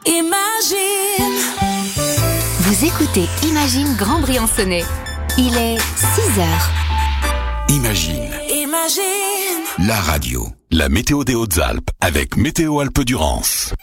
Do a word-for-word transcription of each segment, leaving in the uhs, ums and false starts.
Imagine. Vous écoutez Imagine Grand Briançonnais. Il est six heures. Imagine. Imagine. La radio. La météo des Hautes-Alpes avec Météo Alpes-Durance.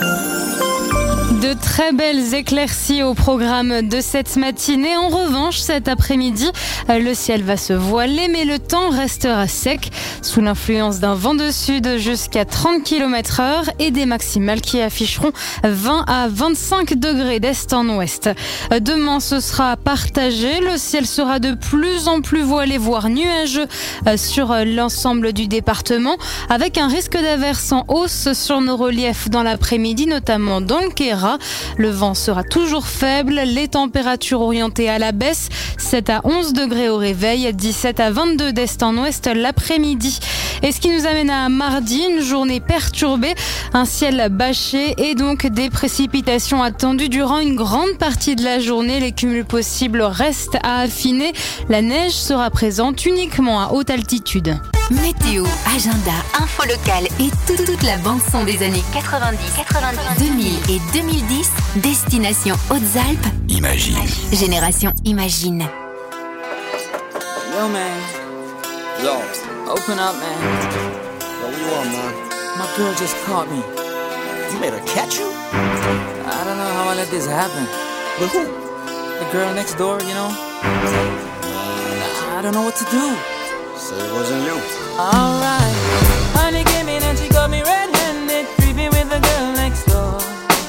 De très belles éclaircies au programme de cette matinée. En revanche, cet après-midi, le ciel va se voiler, mais le temps restera sec, sous l'influence d'un vent de sud jusqu'à trente kilomètres heure et des maximales qui afficheront vingt à vingt-cinq degrés d'est en ouest. Demain, ce sera partagé. Le ciel sera de plus en plus voilé, voire nuageux sur l'ensemble du département, avec un risque d'averse en hausse sur nos reliefs dans l'après-midi, notamment dans le Queyras. Le vent sera toujours faible, les températures orientées à la baisse, sept à onze degrés au réveil, dix-sept à vingt-deux d'est en ouest l'après-midi. Et ce qui nous amène à mardi, une journée perturbée, un ciel bâché et donc des précipitations attendues durant une grande partie de la journée. Les cumuls possibles restent à affiner. La neige sera présente uniquement à haute altitude. Météo, agenda, info locale et toute, toute la bande-son des années quatre-vingt-dix, quatre-vingt-dix, deux mille et deux mille dix. Destination Hautes-Alpes. Imagine. Génération Imagine. Yo, man. Yo. Open up, man. Yo, what you want, man? My girl just caught me. You made her catch you? I don't know how I let this happen. With who? The girl next door, you know? Man, I don't know what to do. say it wasn't you. Alright. Honey came in and she got me red-handed, creepy with the girl next door.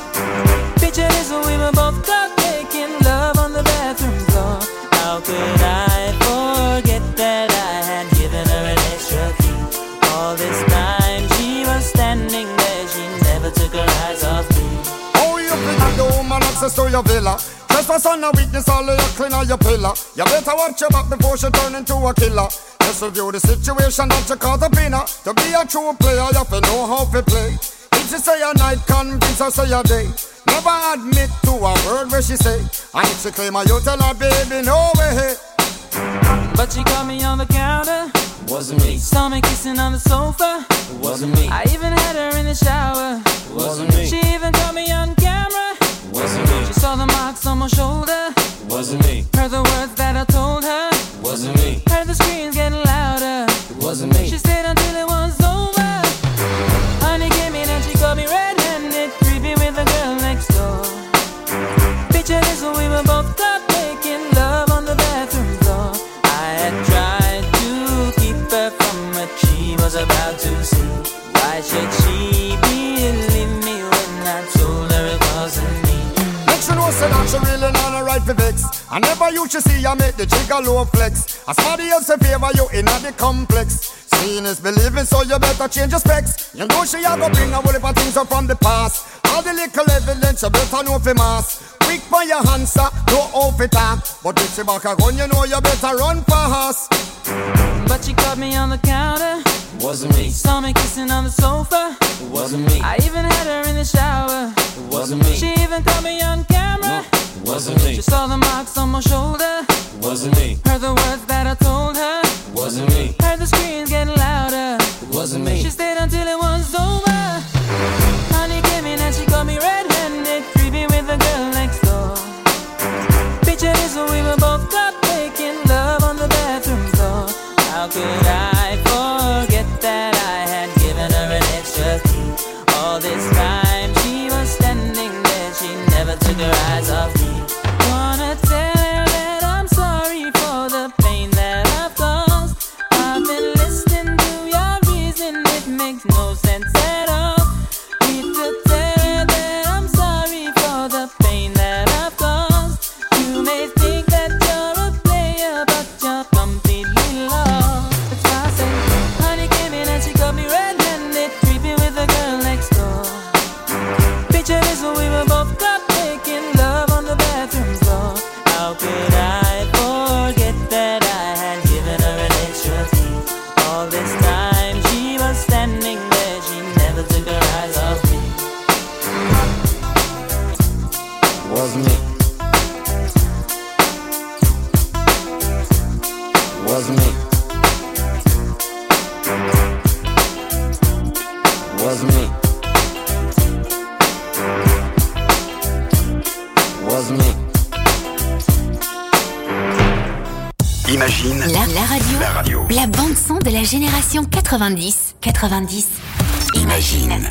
Picture this when we were both caught making love on the bathroom floor. How could I forget that I had given her an extra key? All this time she was standing there, she never took her eyes off me. Oh, you think the woman access to your villa? Trespass on a weakness, all of your clean on your pillar. You better watch your back before she turn into a killer. Just review the situation that you caught up in her. To be a true player, you have to know how to play. If she say a night, convince her say a day. Never admit to a word where she say. And if she claim her, you tell her, baby, no way. But she caught me on the counter. Wasn't me. Saw me kissing on the sofa. Wasn't me. I even had her in the shower. Wasn't me. She even caught me on camera. Wasn't me. She saw the marks on my shoulder. Wasn't me. Heard the words that I told her. Wasn't me. Heard the screams getting louder. Wasn't me. She stayed until it was over. Honey came in and she got me red-handed, creepy with the girl next door. Picture this when we were both caught making love on the bathroom floor. I had tried to keep her from what she was about to see. Why should she believe me when I told her it wasn't me? Make sure no say that she really not a right for vex. I never used to see you make the jigger low flex. As somebody else in favor you in the complex. Seeing is believing, so you better change your specs. You know she a go bring a whole heap of things up from the past. All the little evidence you better know for mass. Quick for your answer, no off it up. But if she back a gun, you know you better run fast. But she caught me on the counter. Wasn't me. Saw me kissing on the sofa. It wasn't me. I even had her in the shower. It wasn't me. She even caught me on camera. It wasn't me. She saw the marks on my shoulder. It wasn't me. Heard the words that I told her. It wasn't me. Heard the screams getting louder. It wasn't me. She stayed until it was over. Honey came in and she got me red-handed, creepy with the girl next door. Picture this when we were both caught making love on the bathroom floor. How could I forget that I had given her an extra key? All this time she was standing there, she never took her eyes off me. Wanna tell her that I'm sorry for the pain Imagine La, la radio. la radio. La bande son de la génération quatre-vingt-dix. quatre-vingt-dix. Imagine.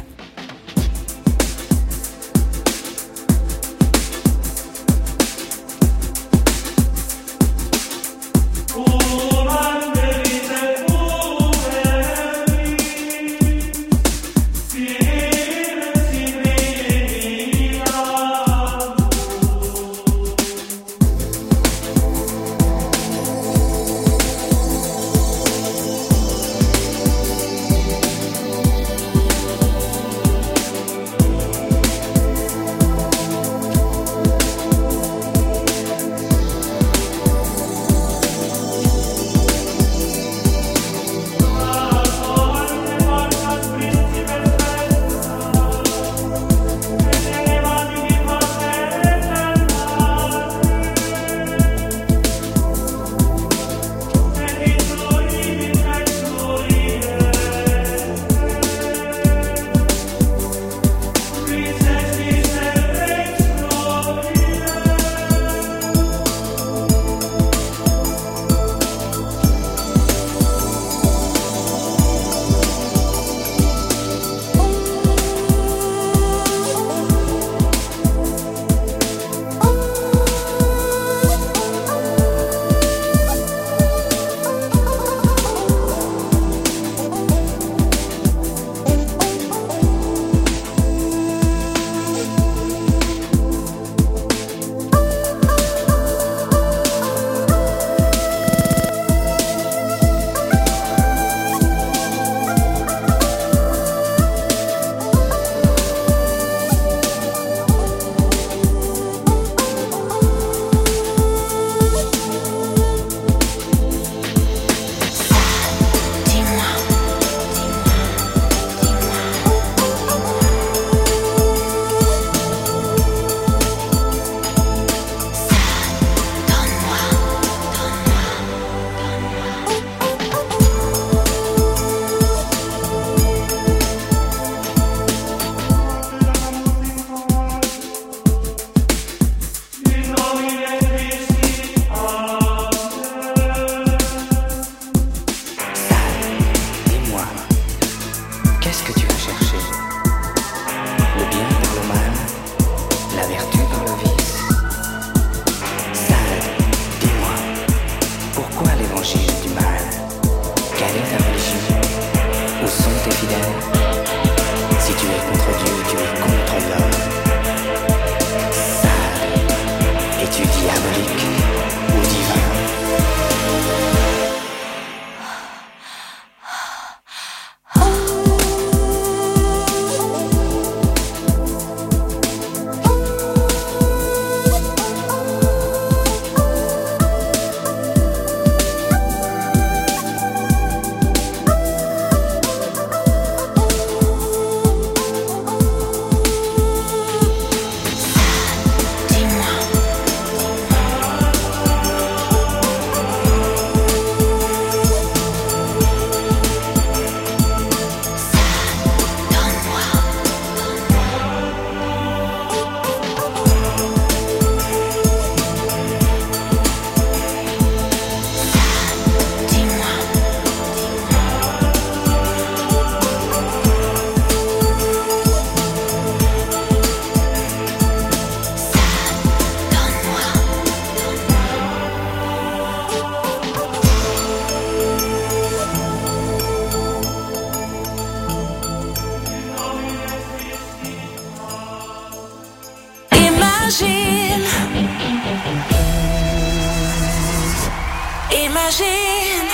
Imagine.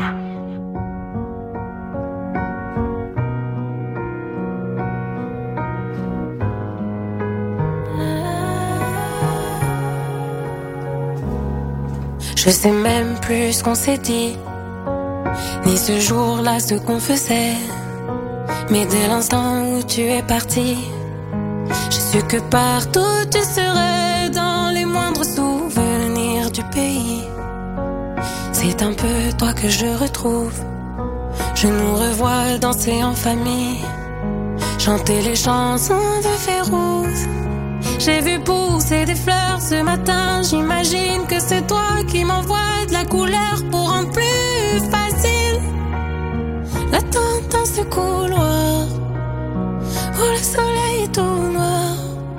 Je sais même plus ce qu'on s'est dit, ni ce jour-là ce qu'on faisait. Mais dès l'instant où tu es parti, j'ai su que partout tu serais, dans les moindres souvenirs du pays. C'est un peu toi que je retrouve. Je nous revois danser en famille, chanter les chansons de Férouz. J'ai vu pousser des fleurs ce matin. J'imagine que c'est toi qui m'envoies de la couleur pour rendre plus facile l'attente dans ce couloir où le soleil est tout noir.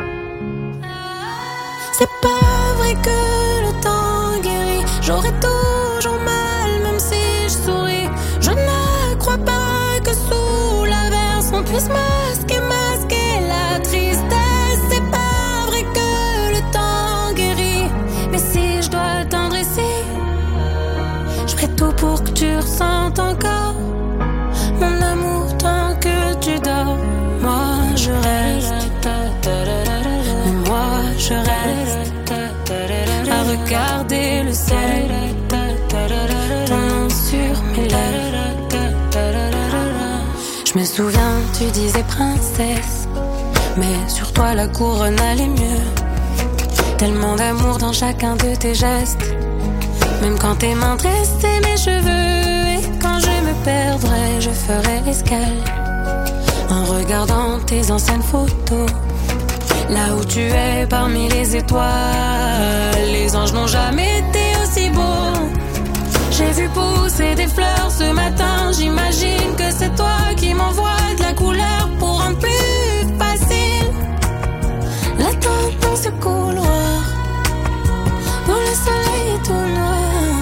C'est pas vrai que le temps guérit. J'aurai toujours mal même si je souris. Je ne crois pas que sous l'averse on puisse masquer, masquer la tristesse. C'est pas vrai que le temps guérit. Mais si je dois attendre ici, je ferai tout pour que tu ressentes encore mon amour tant que tu dors. Moi je reste, mais moi je reste à regarder le ciel, ton nom sur mes lèvres. Je me souviens, tu disais princesse, mais sur toi la couronne allait mieux. Tellement d'amour dans chacun de tes gestes, même quand tes mains dressaient mes cheveux. Et quand je me perdrai, je ferai escale en regardant tes anciennes photos. Là où tu es parmi les étoiles, les anges n'ont jamais été aussi beaux. J'ai vu pousser des fleurs ce matin. J'imagine que c'est toi qui m'envoies de la couleur pour rendre plus facile l'attente dans ce couloir où le soleil est tout noir.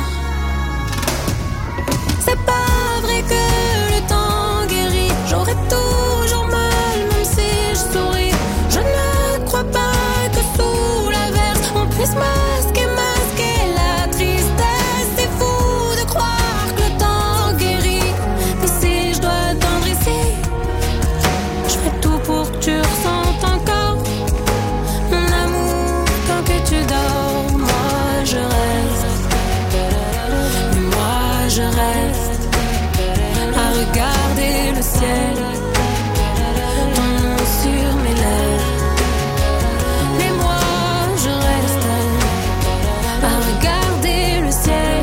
C'est pas vrai que le temps guérit. J'aurai toujours mal même si je souris. Je ne crois pas que sous l'averse on puisse masquer, masquer la tristesse. C'est fou de croire que le temps guérit. Mais si je dois attendre ici, je ferai tout pour que tu ressentes encore mon amour tant que tu dors. Moi je reste, mais moi je reste à regarder le ciel, ton nom sur mes lèvres. Mais moi je reste à regarder le ciel.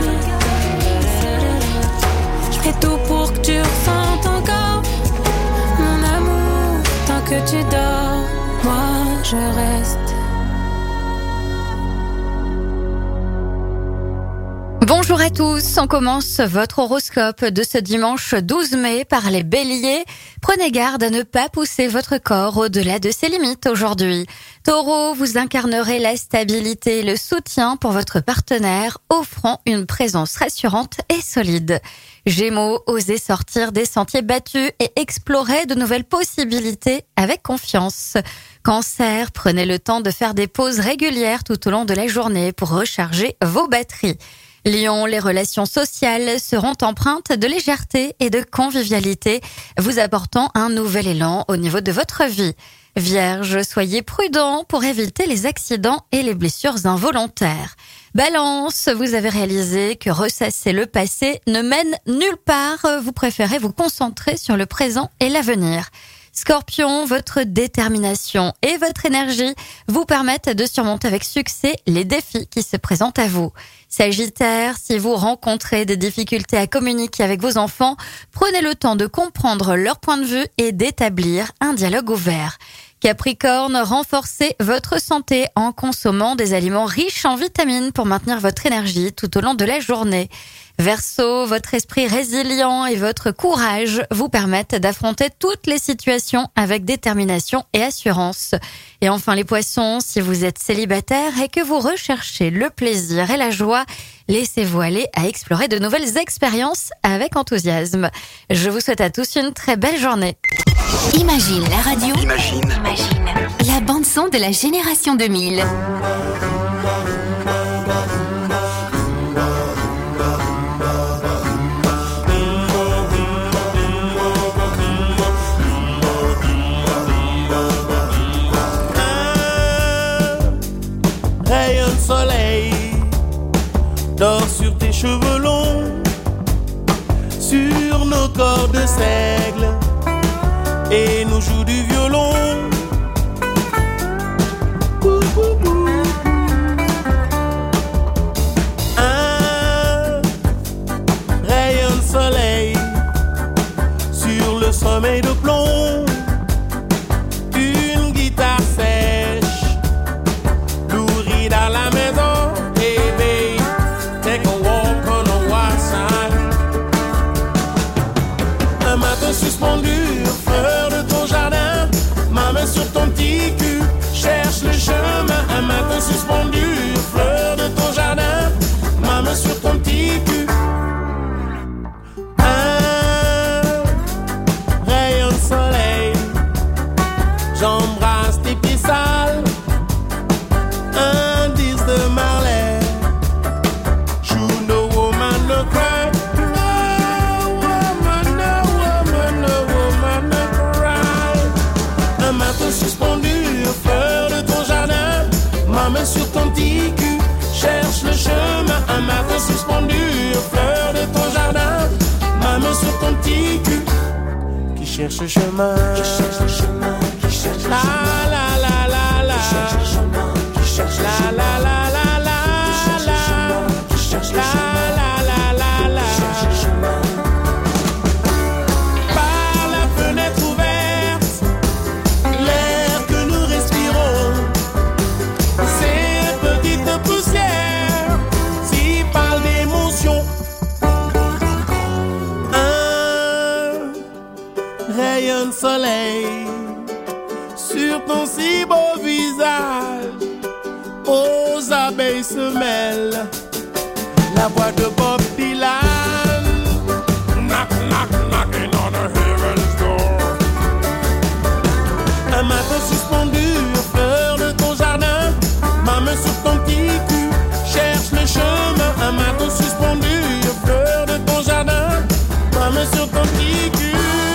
Je ferai tout pour que tu ressentes encore mon amour tant que tu dors. Moi je reste. Bonjour à tous, on commence votre horoscope de ce dimanche douze mai par les béliers. Prenez garde à ne pas pousser votre corps au-delà de ses limites aujourd'hui. Taureau, vous incarnerez la stabilité et le soutien pour votre partenaire, offrant une présence rassurante et solide. Gémeaux, osez sortir des sentiers battus et explorer de nouvelles possibilités avec confiance. Cancer, prenez le temps de faire des pauses régulières tout au long de la journée pour recharger vos batteries. Lion, les relations sociales seront empreintes de légèreté et de convivialité, vous apportant un nouvel élan au niveau de votre vie. Vierge, soyez prudent pour éviter les accidents et les blessures involontaires. Balance, vous avez réalisé que ressasser le passé ne mène nulle part, vous préférez vous concentrer sur le présent et l'avenir. Scorpion, votre détermination et votre énergie vous permettent de surmonter avec succès les défis qui se présentent à vous. Sagittaire, si vous rencontrez des difficultés à communiquer avec vos enfants, prenez le temps de comprendre leur point de vue et d'établir un dialogue ouvert. Capricorne, renforcez votre santé en consommant des aliments riches en vitamines pour maintenir votre énergie tout au long de la journée. Verseau, votre esprit résilient et votre courage vous permettent d'affronter toutes les situations avec détermination et assurance. Et enfin les poissons, si vous êtes célibataire et que vous recherchez le plaisir et la joie, laissez-vous aller à explorer de nouvelles expériences avec enthousiasme. Je vous souhaite à tous une très belle journée. Imagine la radio. Imagine. Imagine. La bande-son de la génération deux mille. Rayon de soleil dort sur tes cheveux longs, sur nos corps de seigle, et nous joue du violon. Ouh, ouh, ouh. Un rayon de soleil sur le sommeil de plomb, une guitare sèche tes pieds sales. Un disque de Marley. You no woman no cry. No woman, no woman, no woman no cry. Un matin suspendu aux fleurs de ton jardin. Ma main sur ton petit cul cherche le chemin. Un matin suspendu aux fleurs de ton jardin. Ma main sur ton petit cul qui cherche le chemin. Qui cherche le chemin. Qui cherche le chemin. La la la la la. Qui cherche le chemin. Qui cherche le chemin. La la la la la. Qui cherche le chemin. La la la la la. Qui cherche le chemin. Par la fenêtre ouverte, l'air que nous respirons, ces petites poussières, s'y parlent d'émotion. Rayon de soleil sur ton si beau visage, aux abeilles se mêlent la voix de Bob Dylan. Knock, knock, knocking on a heaven's door. Un matin suspendu aux fleurs de ton jardin, ma main sur ton petit cul cherche le chemin. Un matin suspendu aux fleurs de ton jardin, ma main sur ton petit cul.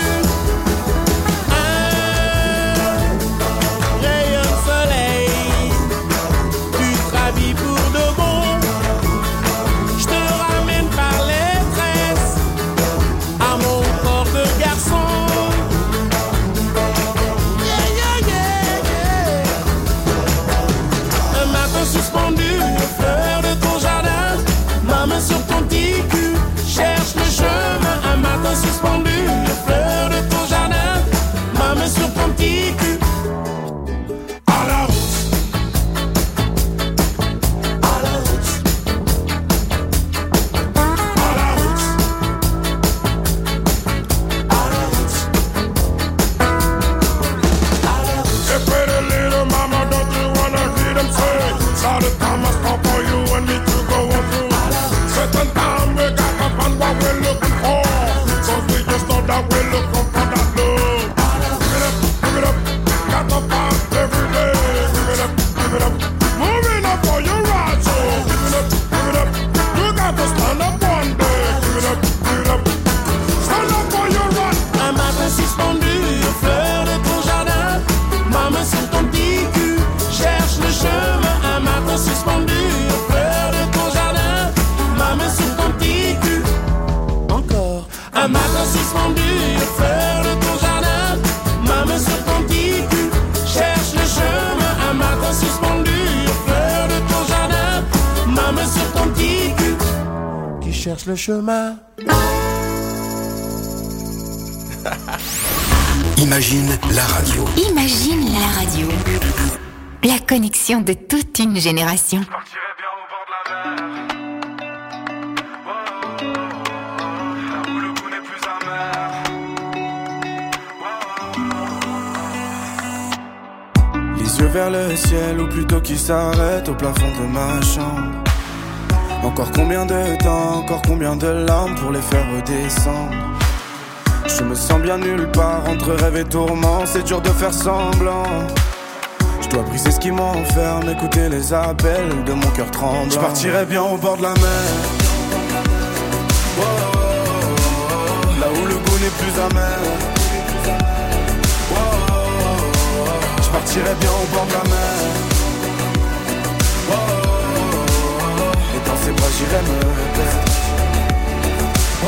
Suspendu, les fleurs de ton jardin, ma main sur ton petit cul. À la route, à la route, à la route, à la route, à la route. Hey, pretty little mama, don't you wanna hear them say? All the time I stop for you and me to go on through. Certain time we got to find what we're looking for. We just know that we're looking for that love. Give it up, give it up, got to fight every day. Give it up, give it up, moving up for your right. So give it up, give it up, you got to stand up one day. Give it up, give it up, stand up for your right. Un matin suspendu aux fleurs de ton jardin, ma main sur ton petit cul cherche le chemin. Un matin suspendu aux fleurs de ton jardin, ma main sur ton petit cul. Encore. Un matin suspendu aux fleurs de ton jardin, ma main sur ton petit cul cherche le chemin. Un matin suspendu aux fleurs de ton jardin, ma main sur ton petit cul qui cherche le chemin. Imagine la radio. Imagine la radio. La connexion de toute une génération. Les yeux vers le ciel, ou plutôt qui s'arrête au plafond de ma chambre. Encore combien de temps, encore combien de larmes pour les faire redescendre. Je me sens bien nulle part, entre rêve et tourment, c'est dur de faire semblant. Je dois briser ce qui m'enferme, écouter les appels de mon cœur tremblant. Je partirai bien au bord de la mer, oh, oh, oh, là où le goût n'est plus amer. Oh, oh, oh, je partirai bien au bord de la mer, oh, oh, oh, et dans ses bras j'irai me perdre. Oh,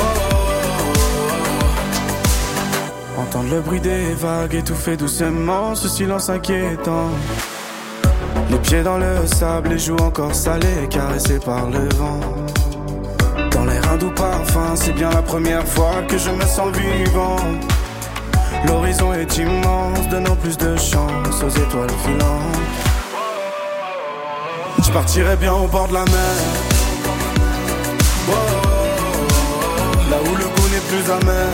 entendre le bruit des vagues étouffer doucement ce silence inquiétant. Les pieds dans le sable, les joues encore salées, caressées par le vent. Dans l'air un doux parfum, c'est bien la première fois que je me sens vivant. L'horizon est immense, donnant plus de chance aux étoiles filantes. Je partirai bien au bord de la mer, oh, oh, oh, là où le goût n'est plus amer.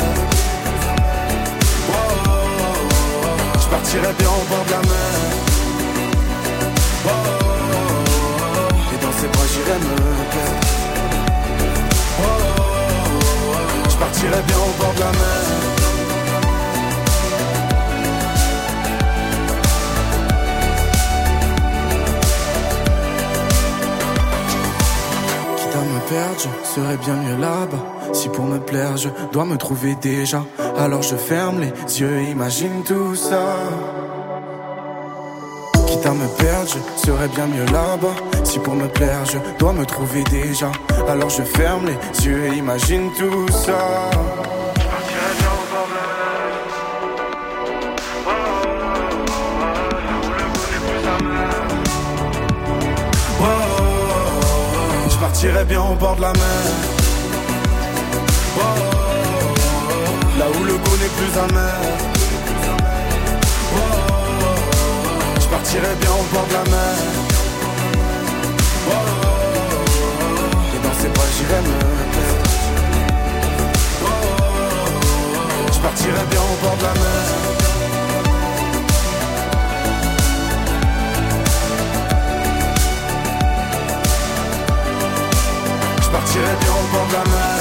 Je partirai bien au bord de la mer, oh, oh, oh, et dans ses bras j'irai me perdre. Oh, oh, oh, je partirai bien au bord de la mer, perdre, je serais bien mieux là-bas. Si pour me plaire, je dois me trouver déjà, alors je ferme les yeux et imagine tout ça. Quitte à me perdre, je serais bien mieux là-bas. Si pour me plaire, je dois me trouver déjà, alors je ferme les yeux et imagine tout ça. Je partirais bien au bord de la mer, là où le goût n'est plus amer. Je partirais bien au bord de la mer, et dans ses bras j'irais me perdre. Je partirais bien au bord de la mer. Je partirais bien au bord de la mer.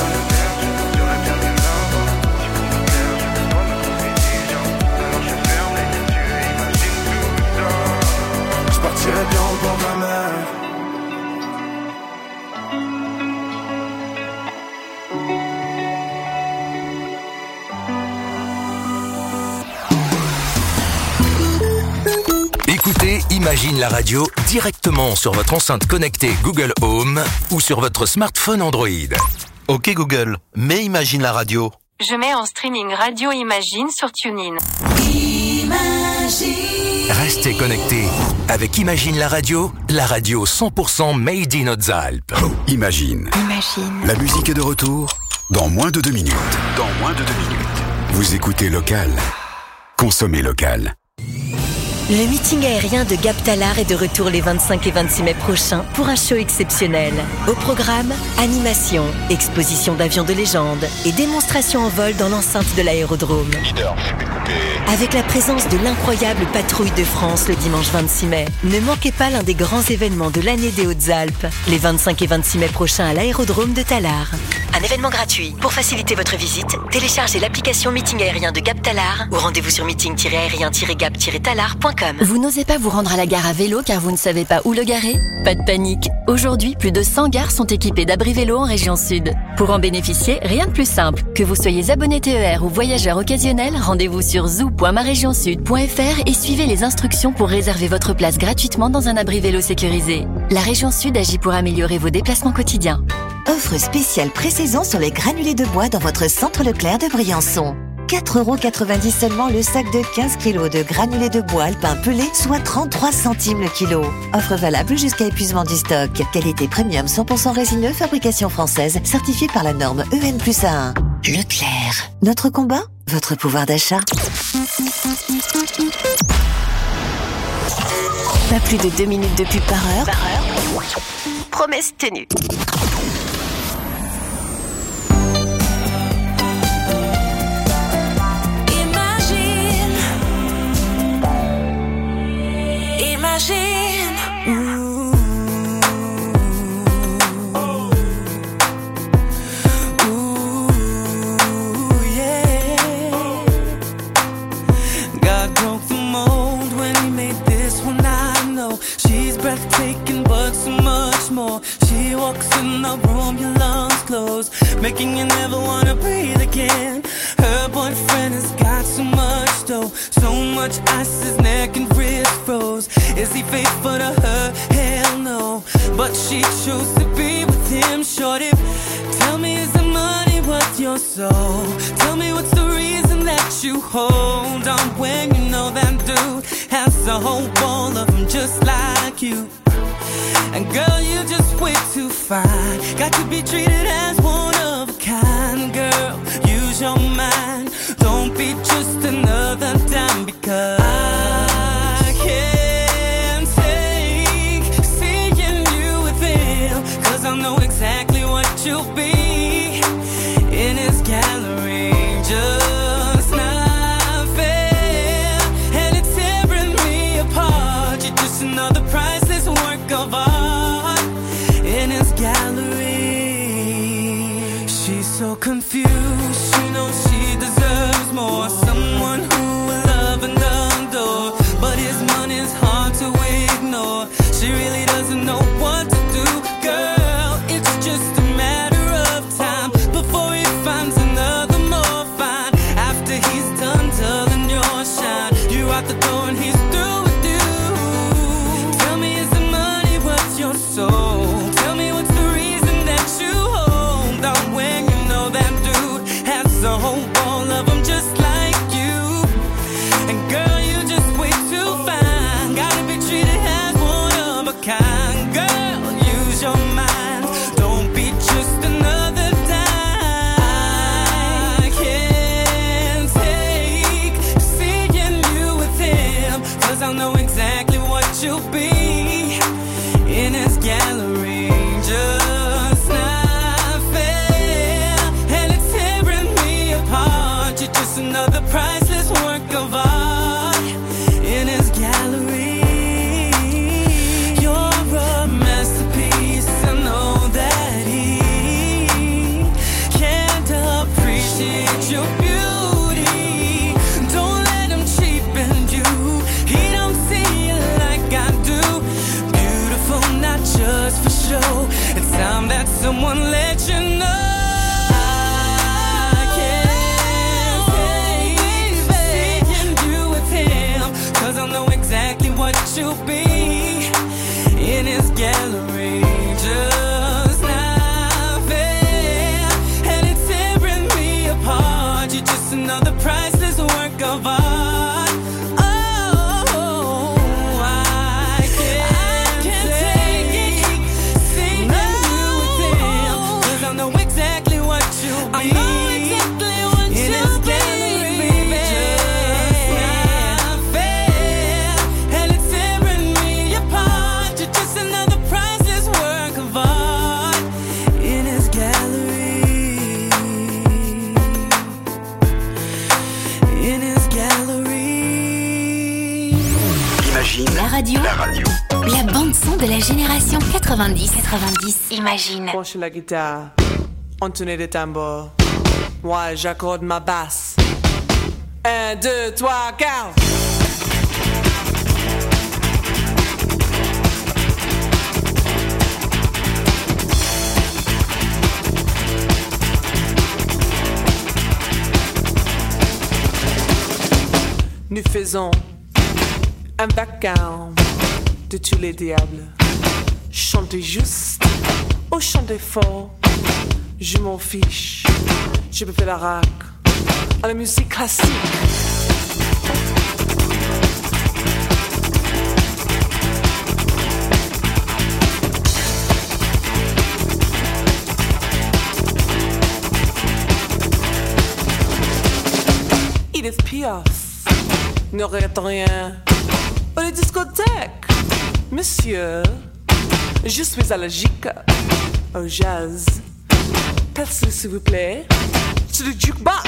Je partirais bien au bord de la mer. Écoutez Imagine la radio directement sur votre enceinte connectée Google Home ou sur votre smartphone Android. Ok Google, mets Imagine la radio. Je mets en streaming Radio Imagine sur TuneIn. Imagine. Restez connectés avec Imagine la radio, la radio cent pour cent made in Hautes-Alpes. Oh, Imagine. Imagine. La musique est de retour dans moins de deux minutes. Dans moins de deux minutes. Vous écoutez local. Consommez local. Le meeting aérien de Gap Talar est de retour les vingt-cinq et vingt-six mai prochains pour un show exceptionnel. Au programme, animation, exposition d'avions de légende et démonstration en vol dans l'enceinte de l'aérodrome. Leader, fumée coupée. Avec la présence de l'incroyable patrouille de France le dimanche vingt-six mai. Ne manquez pas l'un des grands événements de l'année des Hautes-Alpes, les vingt-cinq et vingt-six mai prochains à l'aérodrome de Talar. Un événement gratuit. Pour faciliter votre visite, téléchargez l'application Meeting aérien de Gap Talar ou rendez-vous sur meeting aérien gap talar point com. Vous n'osez pas vous rendre à la gare à vélo car vous ne savez pas où le garer? Pas de panique. Aujourd'hui, plus de cent gares sont équipées d'abris vélo en région sud. Pour en bénéficier, rien de plus simple. Que vous soyez abonné T E R ou voyageur occasionnel, rendez-vous sur zoo point ma région sud point f r et suivez les instructions pour réserver votre place gratuitement dans un abri vélo sécurisé. La région sud agit pour améliorer vos déplacements quotidiens. Offre spéciale pré-saison sur les granulés de bois dans votre centre Leclerc de Briançon. quatre euros quatre-vingt-dix seulement le sac de quinze kilos de granulés de bois alpin pelé, soit trente-trois centimes le kilo. Offre valable jusqu'à épuisement du stock. Qualité premium cent pour cent résineux, fabrication française, certifiée par la norme E N plus A un. Leclerc. Notre combat, votre pouvoir d'achat. Pas plus de deux minutes de pub par heure. Par heure. Promesse tenue. Imagine. Ooh. Ooh, yeah. God broke the mold when he made this one, I know. She's breathtaking but so much more. She walks in the room, your lungs close, making you never wanna breathe again. Her boyfriend has got so much dough, so much ice, his neck and wrist froze. Is he faithful to her? Hell no. But she chose to be with him. Shorty, tell me, is the money worth your soul? Tell me, what's the reason that you hold on when you know that dude has a whole wall of them just like you? And girl, you just way too fine. Got to be treated as one of a kind. Girl, use your mind. Don't be just another dime, because I can't take seeing you with him. Cause I know exactly what you'll be in his gallery. Just not fair, and it's tearing me apart. You're just another priceless work of art in his gallery. She's so confused, she knows she deserves more. Someone who will love and adore, but his money's hard to ignore. She really doesn't know what to do, girl. It's just a matter kind. Girl, use your mind. Don't be just another dime. I can't take seeing you with him, 'cause I know exactly what you'll be in his gallery. Just not fair, and it's tearing me apart. You're just another priceless work of art in his gallery. You're a masterpiece. I know that he can't appreciate your beauty. Don't let him cheapen you. He don't see it like I do. Beautiful, not just for show. It's time that someone let you know. I can't take seeing you with him, 'cause I know exactly what you'll be in his gallery. Just not fair, and it's tearing me apart. You're just another priceless work of art. Oh, I can't, take it seeing you with him, 'cause I know exactly what you'll be. I know exactly what in you'll his gallery, be, baby. Just not fair, and it's tearing me apart. You're just another priceless work of art in his gallery. In his gallery. Imagine La radio. la radio. La bande-son de la génération quatre-vingt-dix. quatre-vingt-dix. Imagine. Penche la guitare, entonner des tambours. Moi, j'accorde ma basse. Un, deux, trois, quatre. Nous faisons un vacarme de tous les diables. Chantez juste ou chantez fort, je m'en fiche. Je peux faire la rac à la musique classique. Edith Piaf ne regrette rien. Oh, les discothèques, monsieur, je suis allergique au jazz. Passez s'il vous plaît sur le jukebox.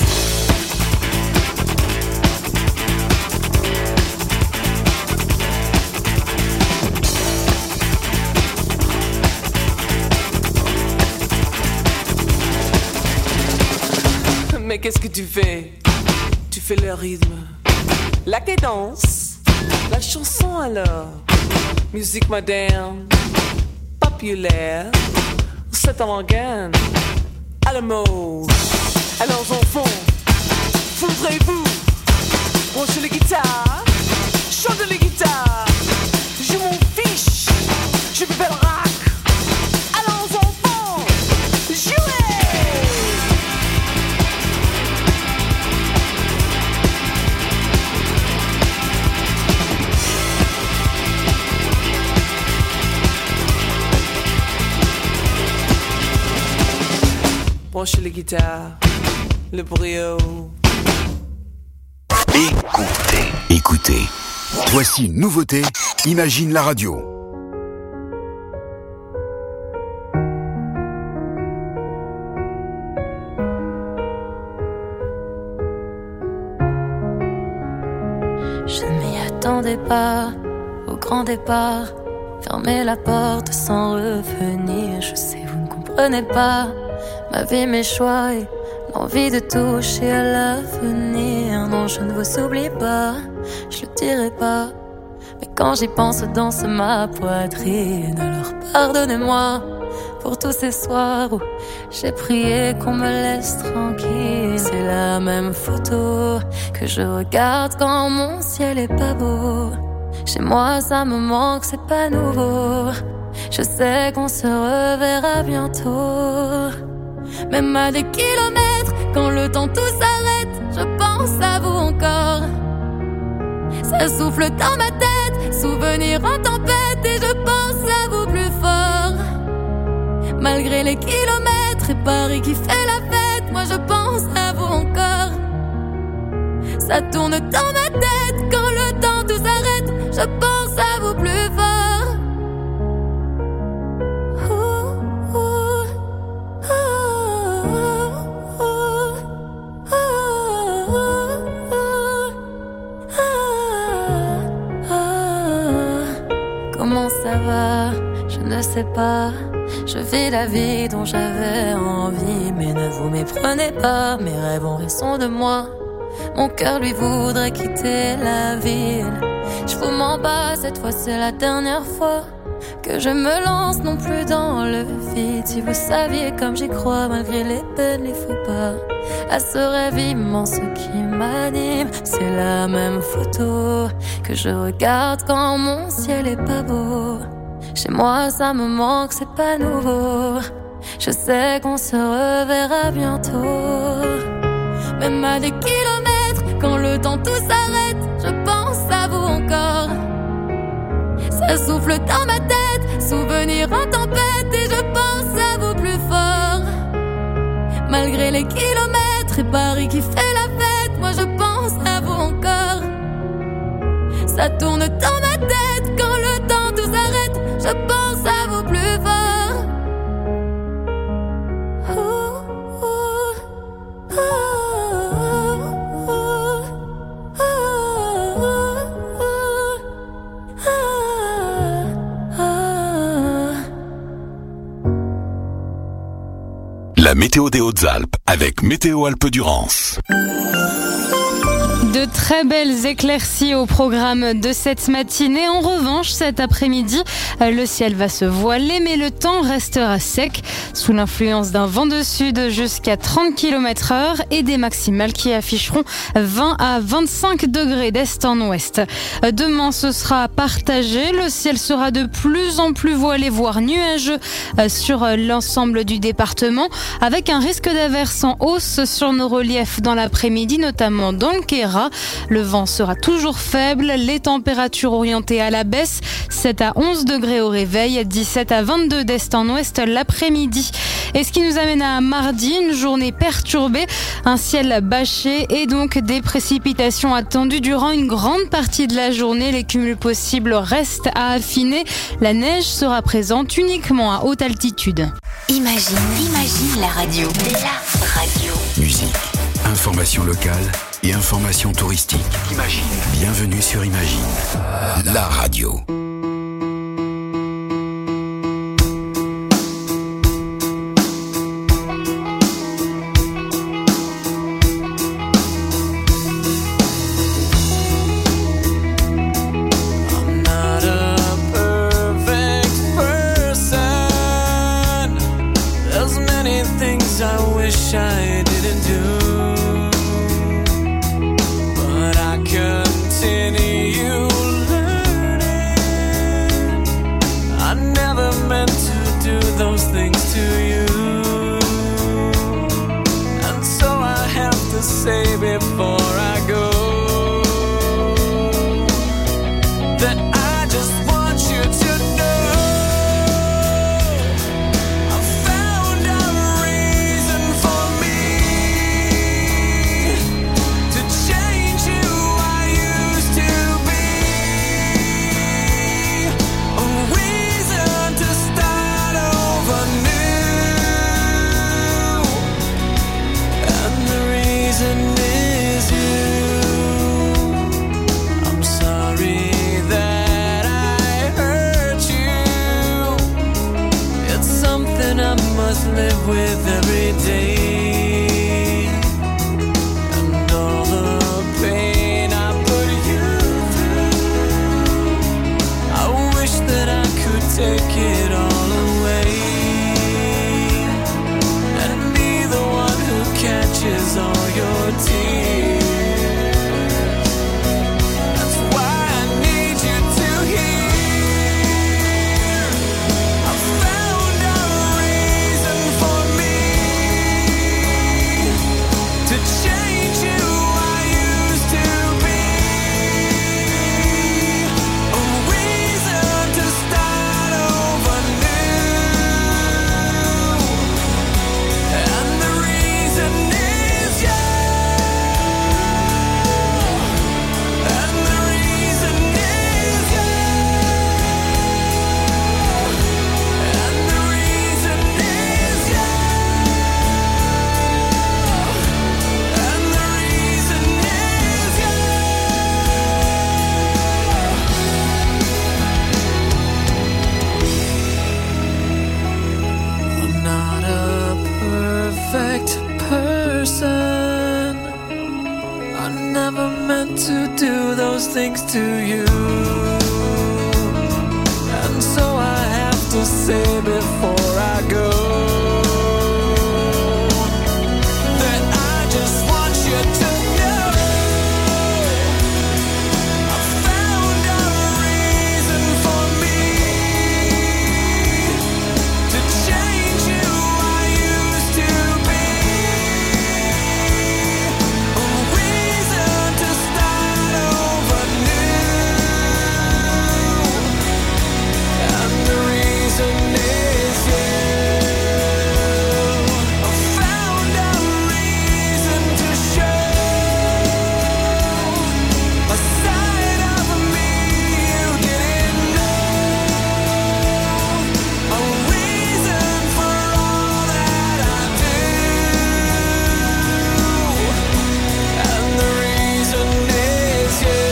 Mais qu'est-ce que tu fais? Tu fais le rythme, la cadence, la chanson alors. Musique moderne, populaire, c'est avant-garde. À la mode, alors enfants, fondrez-vous, branchez les guitares, chantez les guitares. Je m'en fiche, je peux faire le rock. Alors enfants, jouez! Branchez les guitares, le brio. Écoutez, écoutez. Voici une nouveauté, Imagine la radio. Je ne m'y attendais pas au grand départ. Fermer la porte sans revenir. Je sais, vous ne comprenez pas ma vie, mes choix et l'envie de toucher à l'avenir. Non, je ne vous oublie pas, je le dirai pas. Mais quand j'y pense, danse ma poitrine. Alors pardonnez-moi pour tous ces soirs où j'ai prié qu'on me laisse tranquille. C'est la même photo que je regarde quand mon ciel est pas beau. Chez moi ça me manque, c'est pas nouveau. Je sais qu'on se reverra bientôt. Même à des kilomètres, quand le temps tout s'arrête, je pense à vous encore. Ça souffle dans ma tête, souvenir en tempête. tempête et je pense à vous plus fort. Malgré les kilomètres et Paris qui fait la fête, moi je pense à vous encore. Ça tourne dans ma tête quand le temps tout s'arrête, je pense à vous plus fort. Ouh, ouh, ouh, ouh, ouh. Comment ça va? Je ne sais pas. Je vis la vie dont j'avais envie, mais ne vous méprenez pas, mes rêves ont raison de moi. Mon cœur lui voudrait quitter la ville. Je vous mens pas, cette fois c'est la dernière fois que je me lance non plus dans le vide. Si vous saviez comme j'y crois, malgré les peines, les faux pas, à ce rêve immense qui m'anime. C'est la même photo que je regarde quand mon ciel est pas beau. Chez moi ça me manque, c'est pas nouveau. Je sais qu'on se reverra bientôt. Même à des kilomètres, quand le temps tout s'arrête, je pense à vous encore. Ça souffle dans ma tête, souvenir en tempête, et je pense à vous plus fort. Malgré les kilomètres et Paris qui fait la fête, moi je pense à vous encore. Ça tourne dans ma tête, quand le temps tout s'arrête, je pense à vous plus fort. La météo des Hautes-Alpes avec Météo Alpes-Durance. De très belles éclaircies au programme de cette matinée. En revanche, cet après-midi, le ciel va se voiler, mais le temps restera sec sous l'influence d'un vent de sud jusqu'à trente kilomètres heure et des maximales qui afficheront vingt à vingt-cinq degrés d'est en ouest. Demain, ce sera partagé. Le ciel sera de plus en plus voilé, voire nuageux sur l'ensemble du département, avec un risque d'averse en hausse sur nos reliefs dans l'après-midi, notamment dans le Queyras. Le vent sera toujours faible, les températures orientées à la baisse, sept à onze degrés au réveil, dix-sept à vingt-deux d'est en ouest l'après-midi. Et ce qui nous amène à mardi, une journée perturbée, un ciel bâché et donc des précipitations attendues durant une grande partie de la journée. Les cumuls possibles restent à affiner. La neige sera présente uniquement à haute altitude. Imagine, imagine la radio. La radio. Musique, information locale et information touristique. Imagine. Bienvenue sur Imagine, la radio. I didn't do, but I continue learning. I never meant to do those things to you, and so I have to say before I go that I just want you to know. Live with every day, and all the pain I put you through, I wish that I could take it all away, and be the one who catches all your tears. That's why I need you to hear. I found a reason for me to change who I used to be, a reason to stop things to you. And so I have to say before I go that I just want you to know I found a reason for me to change who I used to be. A reason to start over new. And the reason is you. I found a reason to show a side of me you didn't know. A reason for all that I do. And the reason is you.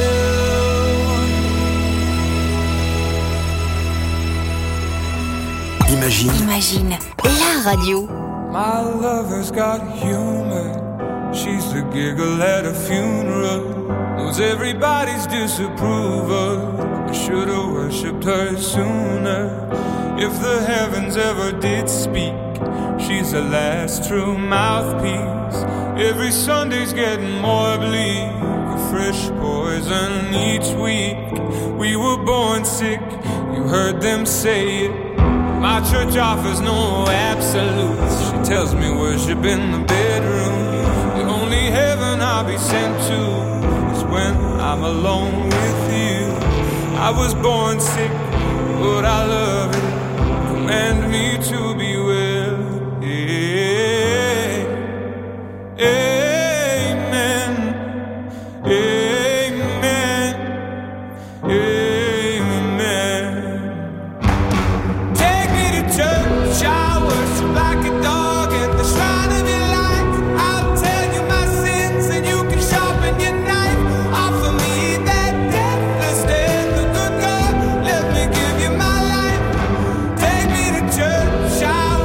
Imagine. Imagine la radio. My lover's got humor. She's the giggle at a funeral. Knows everybody's disapproval. I should've worshipped her sooner. If the heavens ever did speak, she's the last true mouthpiece. Every Sunday's getting more bleak. A fresh poison each week. We were born sick, you heard them say it. My church offers no absolutes. She tells me worship in the bedroom. The only heaven I'll be sent to is when I'm alone with you. I was born sick, but I love it. Command me to be well. Yeah. Amen. Amen. Amen. Take me to church, I worship like a dog at the shrine of your life. I'll tell you my sins and you can sharpen your knife. Offer me that deathless death, the good God, let me give you my life. Take me to church, I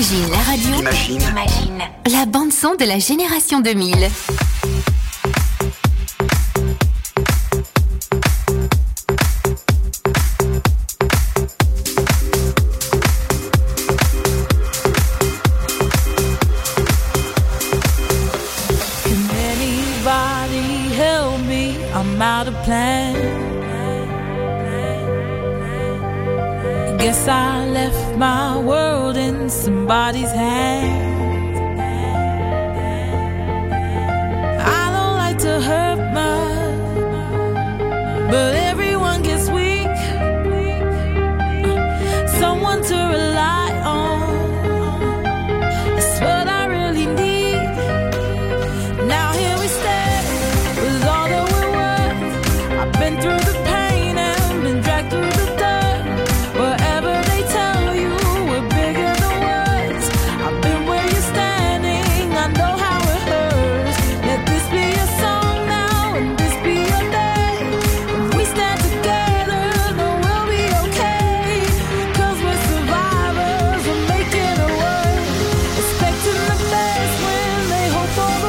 Imagine la radio. Imagine. Imagine. La bande-son de la génération deux mille. I'm out of plan. Guess I left my world in somebody's hands. I don't like to hurt much, but everyone gets weak. Someone to rely on is what I really need. Now here we stand with all the been through the pain and been dragged through the dirt. Wherever they tell you we're bigger than words, I've been where you're standing, I know how it hurts. Let this be a song now and this be your day. If we stand together, then we'll be okay. Cause we're survivors, we're making it work. Expecting the best when they hope for the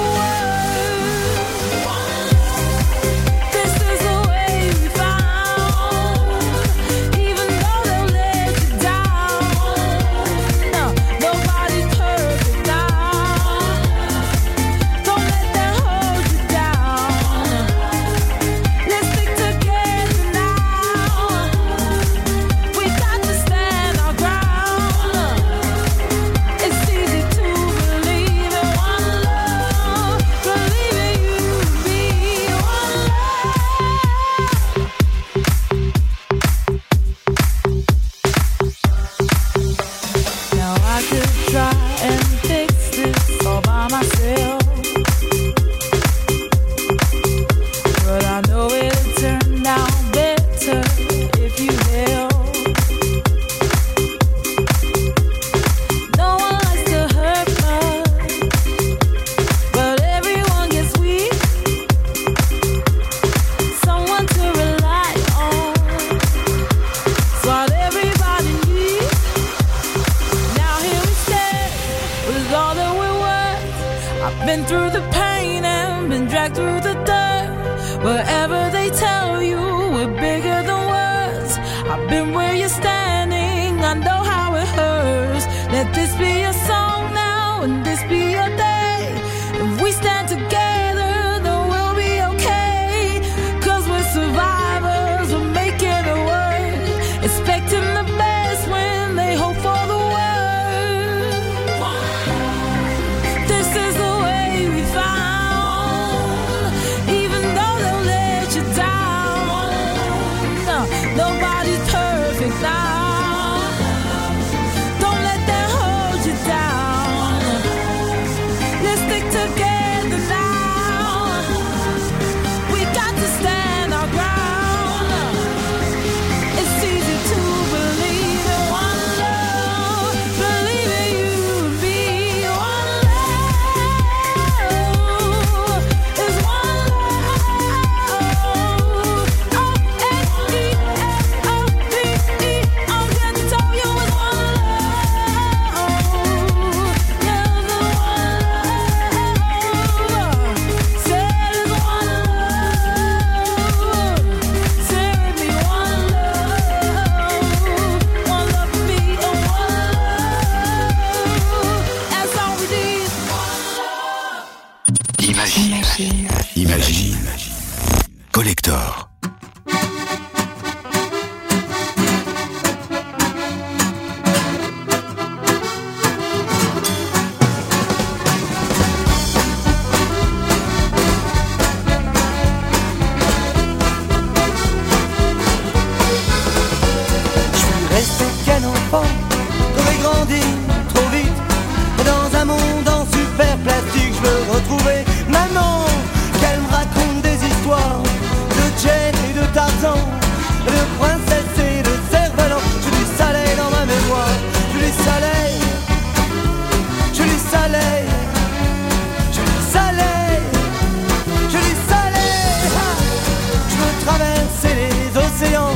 Collector.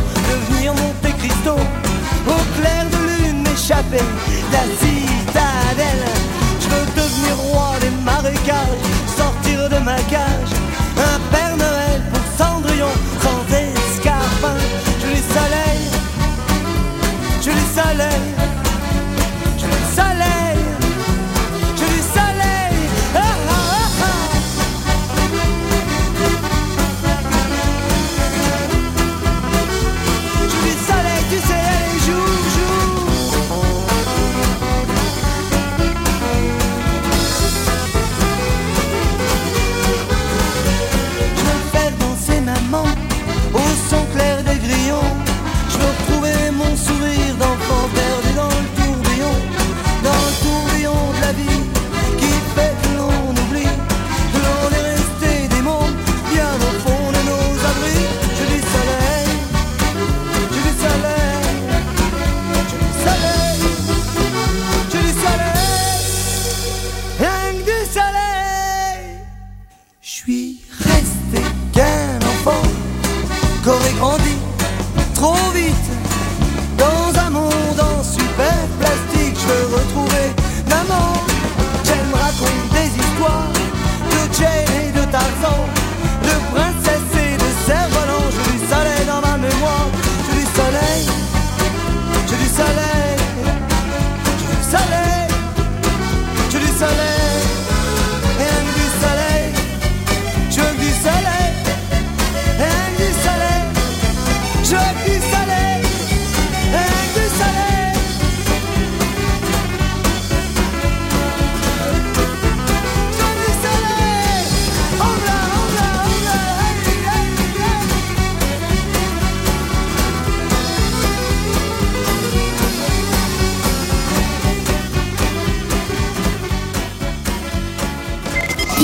La citadelle.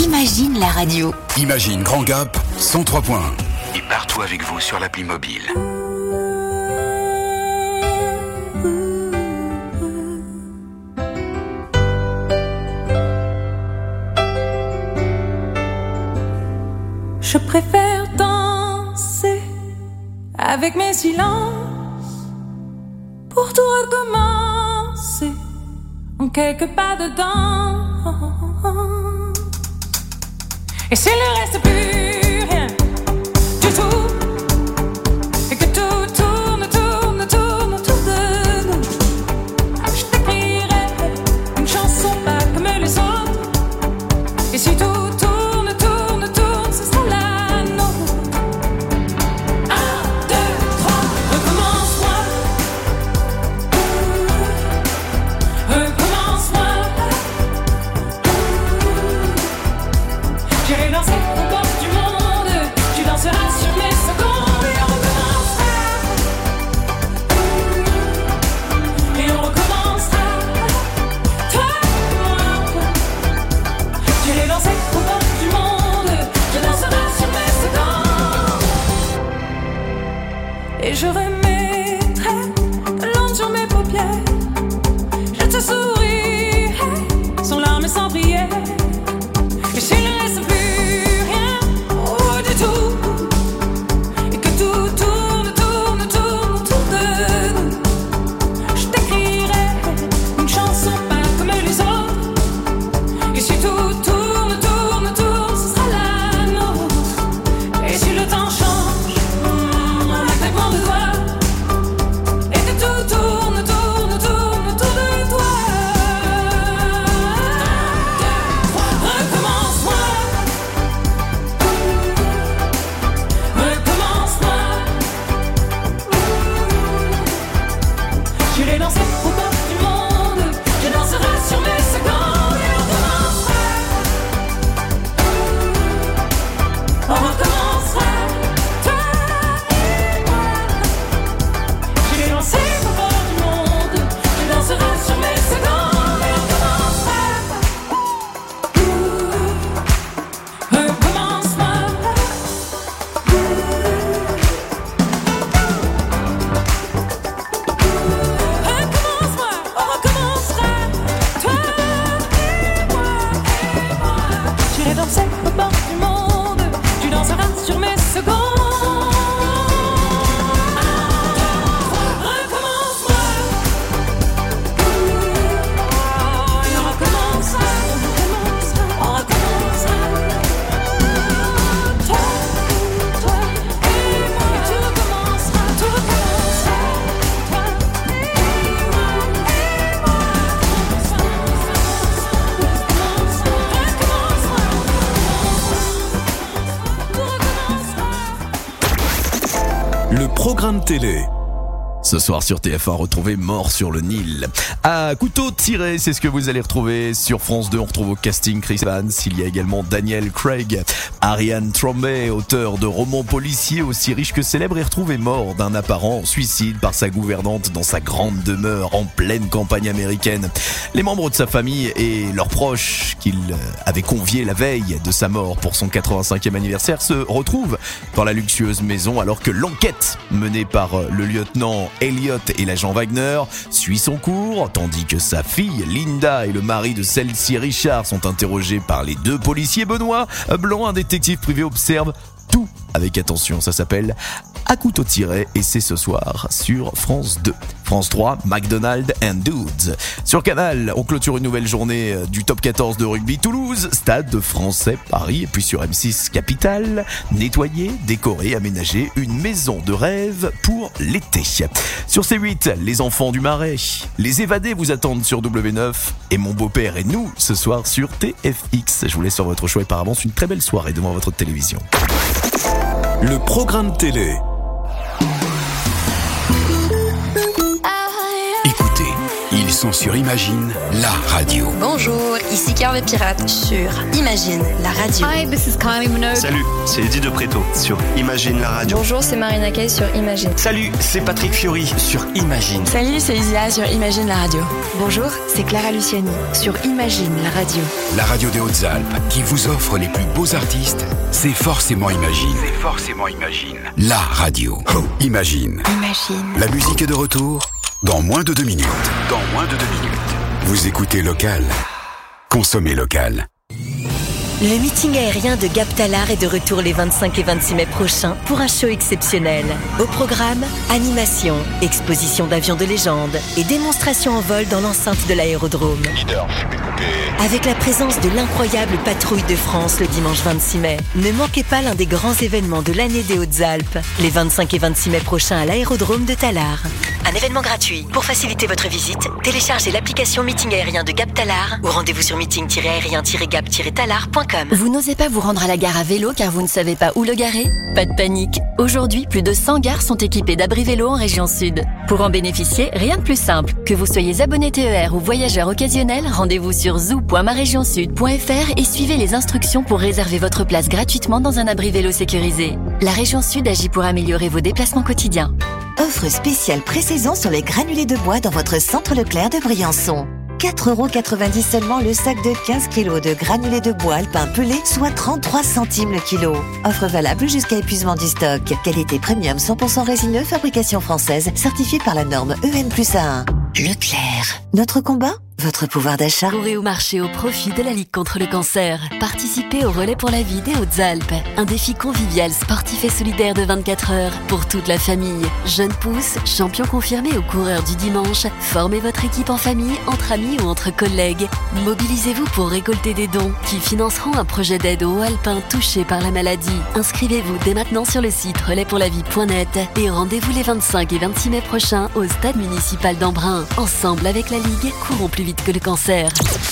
Imagine la radio. Imagine Grand Gap, cent trois point un. Et partout avec vous sur l'appli mobile. Je préfère danser avec mes silences pour tout recommencer en quelques pas de danse. Et s'il ne reste plus rien du tout, et que tout tourne, tourne, tourne autour de nous, je t'écrirai une chanson pas comme les autres. Et si tout tourne, tourne, tourne, ce sera la nôtre. Un, deux, trois, recommence-moi. Recommence-moi. J'irai danser au bord du monde. Tu danseras sur mes secondes. Et on recommencera. Et on recommencera. Toi et moi. J'irai danser au bord du monde. Tu danseras sur mes secondes. Et je remettrai de l'ombre sur mes paupières. Je te sourirai sans larmes et sans prière. Et s'il ne reste plus rien oh, du tout, et que tout tourne, tourne, tourne autour de nous, je t'écrirai une chanson pas comme les autres. Et si tout tourne, tourne, tourne, ce sera la nôtre. Et si le temps change, mm, en un claquement de doigts, et que tout tourne, tourne, tourne autour de toi. Recommence-moi. Recommence-moi. J'irai danser au bord du monde. Je danserai sur mes secondes. Et on recommencera. On recommencera. Toi et moi. J'irai danser au bord du monde. Je danserai sur mes secondes. Et on recommencera. Recommence-moi. Recommence-moi, on recommencera. Toi et moi, et moi. J'irai danser au bord du monde. Tu danseras sur mes secondes. Recommence-moi. Et on recommencera. On recommencera. Toi, toi et moi. Et tout recommencera. Tout recommencera. Toi et moi, et moi. Le programme télé. Ce soir sur T F un, retrouvez Mort sur le Nil. À couteau tiré, c'est ce que vous allez retrouver sur France deux. On retrouve au casting Chris Evans. Il y a également Daniel Craig, Ariane Trombey, auteur de romans policiers aussi riches que célèbres, est retrouvé mort d'un apparent suicide par sa gouvernante dans sa grande demeure en pleine campagne américaine. Les membres de sa famille et leurs proches qu'il avait conviés la veille de sa mort pour son quatre-vingt-cinquième anniversaire se retrouvent dans la luxueuse maison alors que l'enquête menée par le lieutenant Elliot et l'agent Wagner suit son cours, tandis que sa fille Linda et le mari de celle-ci Richard sont interrogés par les deux policiers. Benoît Blanc, un détective privé, observe tout avec attention. Ça s'appelle À couteau tiré et c'est ce soir sur France deux. France trois, McDonald's and Dudes. Sur Canal, on clôture une nouvelle journée du top quatorze de rugby. Toulouse, Stade Français Paris. Et puis sur M six, Capitale, nettoyer, décorer, aménager une maison de rêve pour l'été. Sur C huit, Les Enfants du Marais. Les Évadés vous attendent sur W neuf. Et Mon beau-père et nous, ce soir sur T F X. Je vous laisse sur votre choix et par avance une très belle soirée devant votre télévision. Le programme télé. Écoutez, ils sont sur Imagine, la radio. Bonjour, ici Carve Pirate sur Imagine, la radio. Hi, this is Kylie Minogue. Salut, c'est Eddie de Preto sur Imagine, la radio. Bonjour, c'est Marina Kaye sur Imagine. Salut, c'est Patrick Fiori sur Imagine. Salut, c'est Isia sur Imagine, la radio. Bonjour, c'est Clara Luciani sur Imagine, la radio. La radio des Hautes-Alpes qui vous offre les plus beaux artistes, c'est forcément Imagine. C'est forcément Imagine. La radio. Oh, Imagine. Imagine. La musique est de retour dans moins de deux minutes. Dans moins de deux minutes. Vous écoutez Local. Consommez local. Le meeting aérien de Gap Talard est de retour les vingt-cinq et vingt-six mai prochains pour un show exceptionnel. Au programme, animation, exposition d'avions de légende et démonstration en vol dans l'enceinte de l'aérodrome. Avec la présence de l'incroyable patrouille de France le dimanche vingt-six mai. Ne manquez pas l'un des grands événements de l'année des Hautes-Alpes, les vingt-cinq et vingt-six mai prochains à l'aérodrome de Talard. Un événement gratuit. Pour faciliter votre visite, téléchargez l'application Meeting aérien de Gap Talard ou rendez-vous sur meeting aérien gap talard point com. Vous n'osez pas vous rendre à la gare à vélo car vous ne savez pas où le garer? Pas de panique. Aujourd'hui, plus de cent gares sont équipées d'abris vélo en région sud. Pour en bénéficier, rien de plus simple. Que vous soyez abonné T E R ou voyageur occasionnel, rendez-vous sur zoo point ma région sud point f r et suivez les instructions pour réserver votre place gratuitement dans un abri vélo sécurisé. La région sud agit pour améliorer vos déplacements quotidiens. Offre spéciale pré-saison sur les granulés de bois dans votre centre Leclerc de Briançon. quatre euros quatre-vingt-dix seulement le sac de quinze kilos de granulés de bois alpin pelé, soit trente-trois centimes le kilo. Offre valable jusqu'à épuisement du stock. Qualité premium cent pour cent résineux, fabrication française, certifiée par la norme E N plus A un. Leclerc. Notre combat, votre pouvoir d'achat. Courez au marché au profit de la Ligue contre le cancer. Participez au relais pour la vie des Hautes-Alpes. Un défi convivial, sportif et solidaire de vingt-quatre heures pour toute la famille. Jeunes pousses, champions confirmés aux coureurs du dimanche. Formez votre équipe en famille, entre amis ou entre collègues. Mobilisez-vous pour récolter des dons qui financeront un projet d'aide aux Alpins touchés par la maladie. Inscrivez-vous dès maintenant sur le site relais pour la vie point net et rendez-vous les vingt-cinq et vingt-six mai prochains au stade municipal d'Embrun. Ensemble avec la Ligue, courons plus vite que le cancer.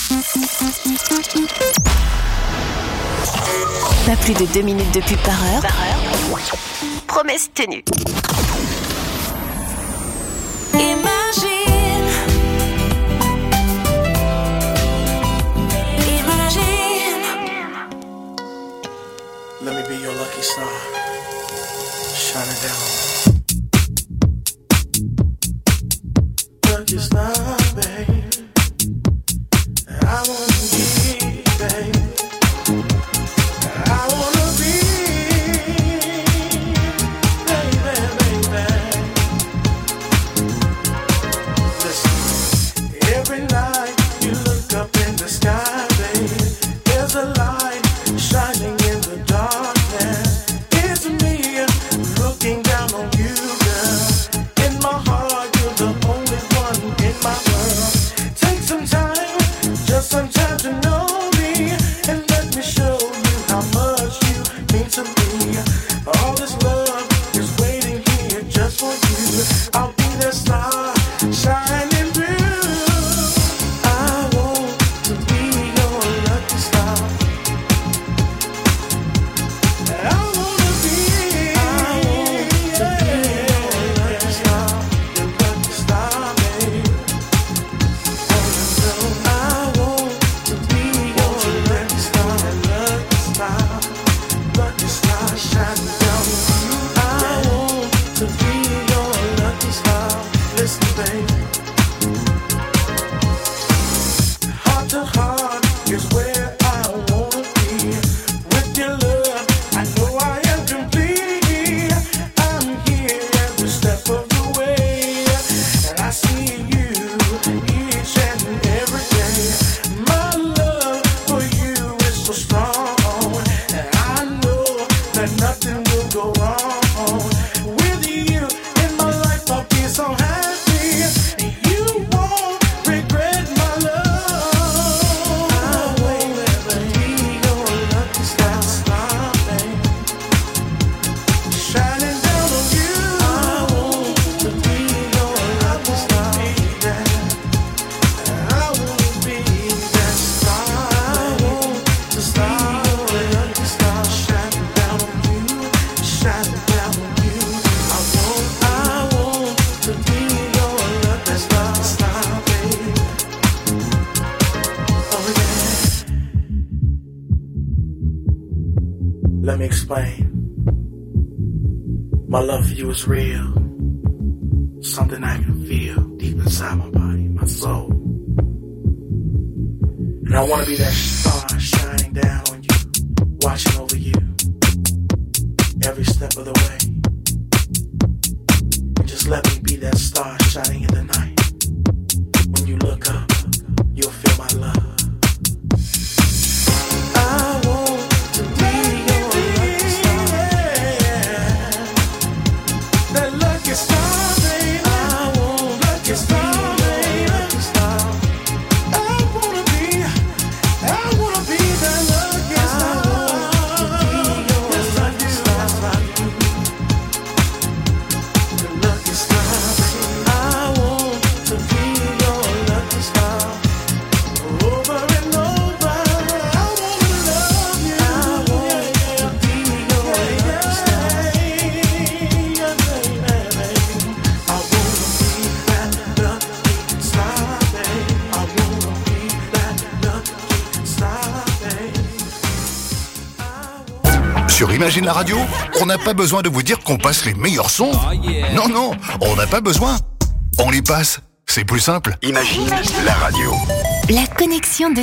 Pas plus de deux minutes de pub par heure. Par heure. Promesse tenue. Imagine, imagine. Let me be your lucky star. Shine it down. Lucky star, babe. I wanna be, babe. I wanna be, baby, baby. Listen, every night you look up in the sky, babe. There's a light shining in the darkness. It's me looking down on you, girl. In my heart, you're the only one in my world. Take some time, just some time. Let me explain. My love for you is real. Something I can feel deep inside my body, my soul. And I wanna be that star shining down on you, watching over you every step of the way. And just let me be that star shining in the night. When you look up, you'll feel my love. I want to be your lucky star. That lucky star, baby. I want lucky star, baby. Lucky star. I wanna be, I wanna be that lucky star. I want to be your lucky star. The lucky star, baby. I want to be your lucky star. Over and over. Sur Imagine la radio, on n'a pas besoin de vous dire qu'on passe les meilleurs sons. Non, non, on n'a pas besoin. On les passe, c'est plus simple. Imagine la radio. La connexion de